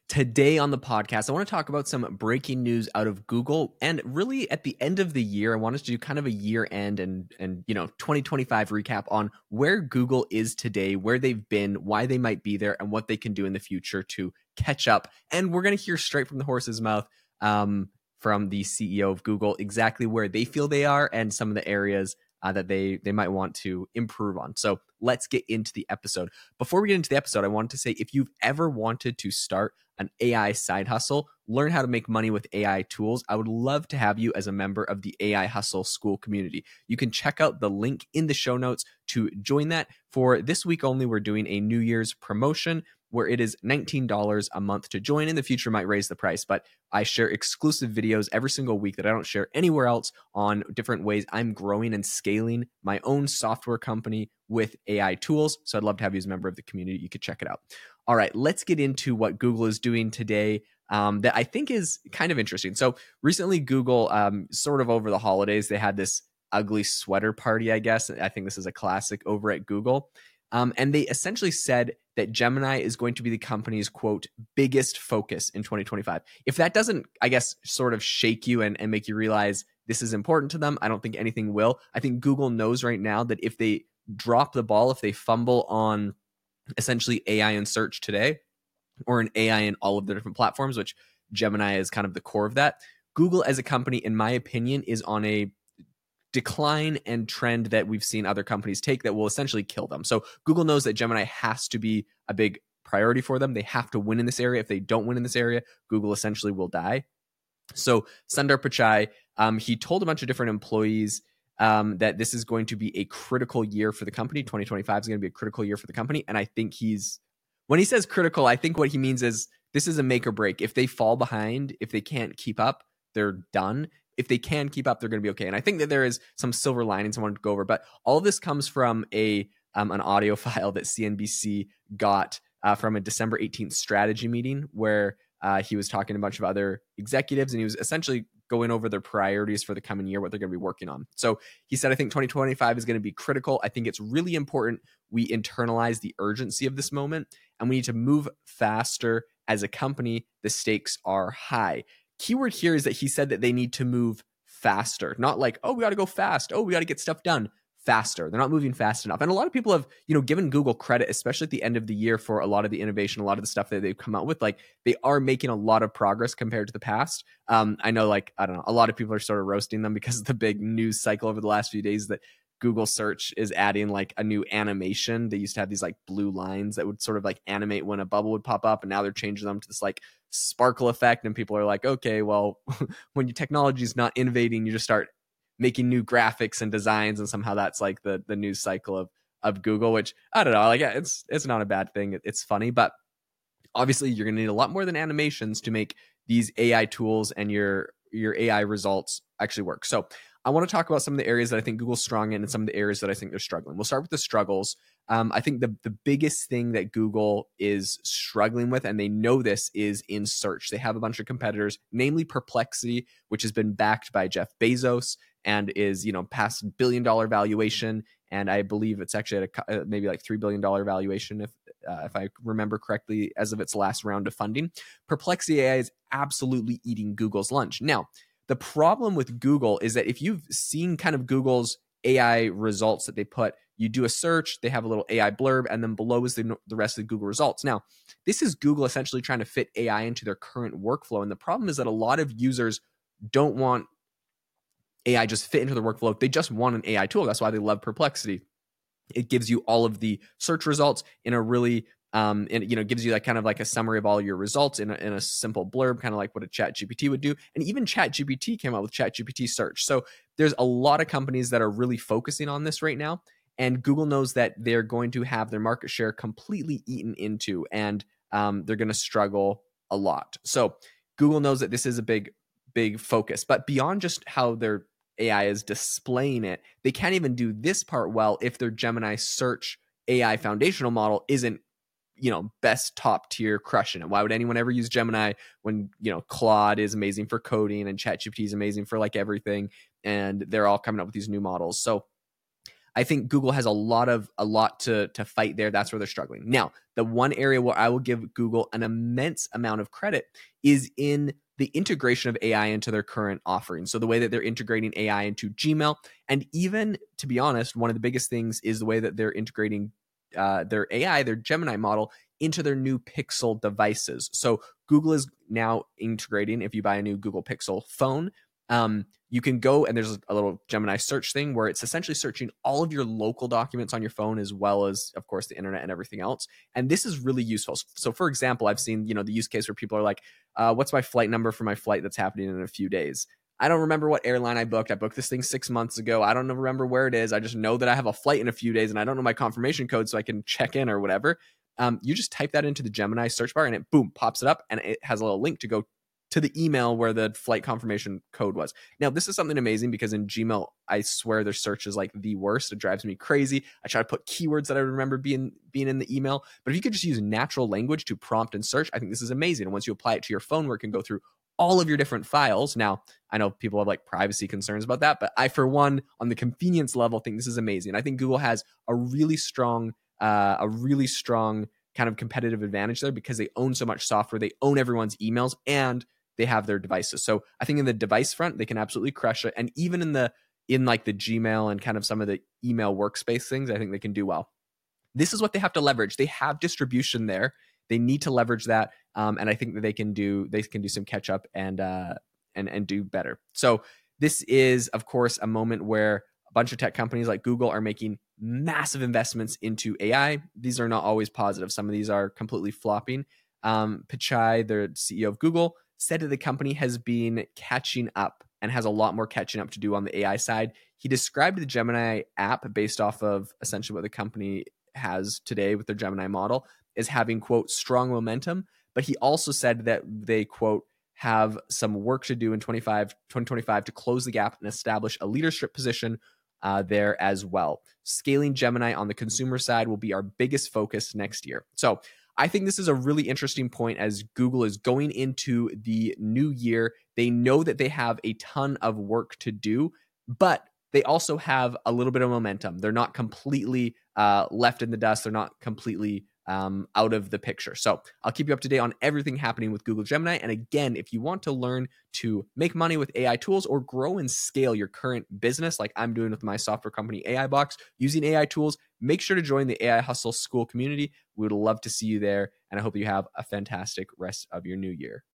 Today on the podcast, I want to talk about some breaking news out of Google, and really at the end of the year, I wanted to do kind of a year end and 2025 recap on where Google is today, where they've been, why they might be there, and what they can do in the future to catch up. And we're going to hear straight from the horse's mouth from the CEO of Google exactly where they feel they are and some of the areas that they might want to improve on. So let's get into the episode. Before we get into the episode, I wanted to say if you've ever wanted to start an AI side hustle, learn how to make money with AI tools, I would love to have you as a member of the AI Hustle School community. You can check out the link in the show notes to join that. For this week only, we're doing a New Year's promotion where it is $19 a month to join. In the future, might raise the price, but I share exclusive videos every single week that I don't share anywhere else on different ways I'm growing and scaling my own software company with AI tools. So I'd love to have you as a member of the community. You could check it out. All right, let's get into what Google is doing today that I think is kind of interesting. So recently, Google, sort of over the holidays, they had this ugly sweater party, I guess. I think this is a classic over at Google. And they essentially said that Gemini is going to be the company's, quote, biggest focus in 2025. If that doesn't, I guess, sort of shake you and make you realize this is important to them, I don't think anything will. I think Google knows right now that if they drop the ball, if they fumble on essentially AI in search today, or an AI in all of the different platforms, which Gemini is kind of the core of that, Google as a company, in my opinion, is on a decline and trend that we've seen other companies take that will essentially kill them. So Google knows that Gemini has to be a big priority for them. They have to win in this area. If they don't win in this area, Google essentially will die. So Sundar Pichai, he told a bunch of different employees that this is going to be a critical year for the company. 2025 is going to be a critical year for the company. And I think when he says critical, I think what he means is this is a make or break. If they fall behind, if they can't keep up, they're done. If they can keep up, they're going to be okay. And I think that there is some silver linings I wanted to go over. But all of this comes from an audio file that CNBC got from a December 18th strategy meeting where he was talking to a bunch of other executives, and he was essentially going over their priorities for the coming year, what they're going to be working on. So he said, I think 2025 is going to be critical. I think it's really important we internalize the urgency of this moment, and we need to move faster as a company. The stakes are high. Keyword here is that he said that they need to move faster, not like, oh, we got to go fast. Oh, we got to get stuff done faster. They're not moving fast enough. And a lot of people have, given Google credit, especially at the end of the year, for a lot of the innovation, a lot of the stuff that they've come out with. Like, they are making a lot of progress compared to the past. I know, I don't know, a lot of people are sort of roasting them because of the big news cycle over the last few days that Google search is adding like a new animation. They used to have these like blue lines that would sort of like animate when a bubble would pop up, and now they're changing them to this like sparkle effect. And people are like, okay, well, when your technology is not innovating, you just start making new graphics and designs, and somehow that's like the news cycle of Google, which I don't know, like it's not a bad thing. It's funny, but obviously you're going to need a lot more than animations to make these AI tools and your AI results actually work. So I want to talk about some of the areas that I think Google's strong in and some of the areas that I think they're struggling. We'll start with the struggles. I think the biggest thing that Google is struggling with, and they know this, is in search. They have a bunch of competitors, namely Perplexity, which has been backed by Jeff Bezos and is, past $1 billion valuation. And I believe it's actually at maybe like $3 billion valuation, if I remember correctly, as of its last round of funding. Perplexity AI is absolutely eating Google's lunch. Now, the problem with Google is that if you've seen kind of Google's AI results that they put, you do a search, they have a little AI blurb, and then below is the rest of the Google results. Now, this is Google essentially trying to fit AI into their current workflow. And the problem is that a lot of users don't want AI just fit into their workflow. They just want an AI tool. That's why they love Perplexity. It gives you all of the search results in a really and gives you that kind of like a summary of all your results in a simple blurb, kind of like what a ChatGPT would do. And even ChatGPT came out with ChatGPT search. So there's a lot of companies that are really focusing on this right now. And Google knows that they're going to have their market share completely eaten into, and they're going to struggle a lot. So Google knows that this is a big focus. But beyond just how their AI is displaying it, they can't even do this part well if their Gemini search AI foundational model isn't best top tier crushing it. Why would anyone ever use Gemini when, Claude is amazing for coding and ChatGPT is amazing for like everything, and they're all coming up with these new models? So I think Google has a lot to fight there. That's where they're struggling. Now, the one area where I will give Google an immense amount of credit is in the integration of AI into their current offerings. So the way that they're integrating AI into Gmail, and even, to be honest, one of the biggest things is the way that they're integrating their AI, their Gemini model, into their new Pixel devices. So Google is now integrating, if you buy a new Google Pixel phone, you can go and there's a little Gemini search thing where it's essentially searching all of your local documents on your phone, as well as, of course, the internet and everything else. And this is really useful. So for example, I've seen, the use case where people are like, what's my flight number for my flight that's happening in a few days? I don't remember what airline I booked. I booked this thing 6 months ago. I don't remember where it is. I just know that I have a flight in a few days and I don't know my confirmation code so I can check in or whatever. You just type that into the Gemini search bar and it, boom, pops it up, and it has a little link to go to the email where the flight confirmation code was. Now, this is something amazing because in Gmail, I swear their search is like the worst. It drives me crazy. I try to put keywords that I remember being in the email. But if you could just use natural language to prompt and search, I think this is amazing. And once you apply it to your phone where it can go through all of your different files. Now, I know people have like privacy concerns about that, but I, for one, on the convenience level, think this is amazing. I think Google has a really strong kind of competitive advantage there because they own so much software. They own everyone's emails and they have their devices. So I think in the device front, they can absolutely crush it. And even in like the Gmail and kind of some of the email workspace things, I think they can do well. This is what they have to leverage. They have distribution there. They need to leverage that. And I think that they can do some catch up and do better. So this is, of course, a moment where a bunch of tech companies like Google are making massive investments into AI. These are not always positive. Some of these are completely flopping. Pichai, the CEO of Google, said that the company has been catching up and has a lot more catching up to do on the AI side. He described the Gemini app based off of essentially what the company has today with their Gemini model as having, quote, strong momentum. But he also said that they, quote, have some work to do in 2025 to close the gap and establish a leadership position there as well. Scaling Gemini on the consumer side will be our biggest focus next year. So I think this is a really interesting point as Google is going into the new year. They know that they have a ton of work to do, but they also have a little bit of momentum. They're not completely left in the dust. They're not completely out of the picture. So I'll keep you up to date on everything happening with Google Gemini. And again, if you want to learn to make money with AI tools or grow and scale your current business, like I'm doing with my software company AI Box, using AI tools, make sure to join the AI Hustle School community. We would love to see you there. And I hope you have a fantastic rest of your new year.